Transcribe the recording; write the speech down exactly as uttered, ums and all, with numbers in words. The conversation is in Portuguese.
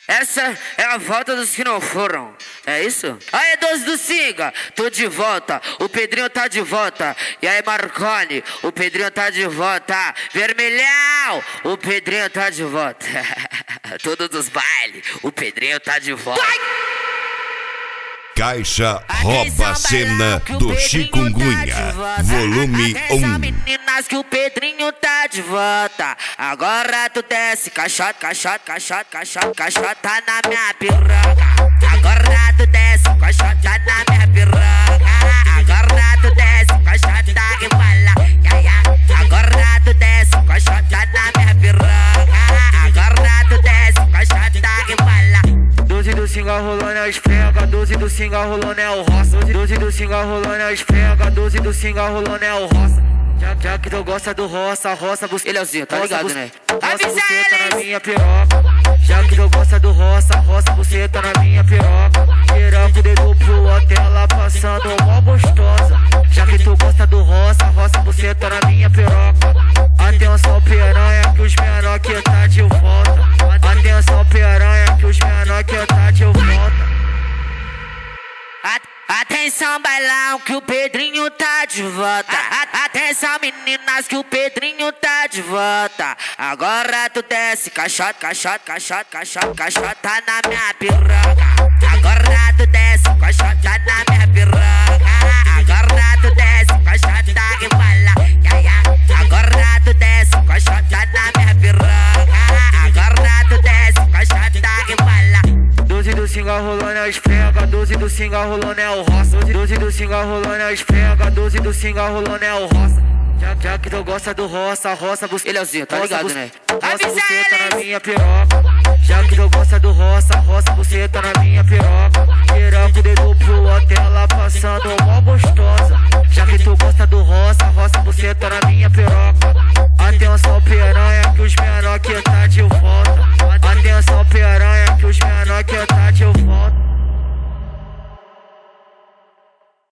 Essa é a volta dos que não foram, é isso? Aí, doze do Singa, tô de volta, o Pedrinho tá de volta. E aí, Marconi, o Pedrinho tá de volta. Vermelhão, o Pedrinho tá de volta. Todos os bailes, o Pedrinho tá de volta. Vai! Caixa rouba a cena do Chikungunya, tá volume um. Meninas que o Pedrinho tá de volta. Agora tu desce, caixota, caixota, caixota, caixota, caixota na minha piroca. Agora tu desce, caixota na minha piroca. Agora tu desce, caixota e bala. Agora tu desce, caixota na minha piroca. Agora tu desce, caixota e bala. doze do Singa rolando é esfrega, doze do Singa rolando é o roça. doze do Singa rolando é esfrega, doze do Singa rolando é o roça. Já, já que tu gosta do roça, roça você. Ele é o tá ligado, né? Roça você tá na minha piroca. Já que tu gosta do roça, roça você tá na minha piroca. Piroca o dedo pro hotel lá passando mó gostosa. Já que tu gosta do roça, roça você tá na minha piroca. Atenção piranha que os menor que tá de volta. Atenção piranha que os menor que tá de volta. Atenção bailão que o Pedrinho tá de volta. Atenção meninas que o Pedrinho tá de volta. Agora tu desce, caixota, caixota, caixota, caixota, caixota na minha piroca. Agora tu desce, caixota na minha piroca. Agora tu desce, caixota e bala. Agora tu desce, caixota na minha piroca. Agora tu desce, caixota e bala. doze do Singa rolando é esfrega, doze do Singa rolando é o roça. doze do Singa rolando é esfrega, doze do Singa rolando é o roça. Já, já que tu gosta do roça, roça você. Ele é o tá ligado, né? Roça você tá na minha piroca. Já que tu gosta do roça, roça você tá na minha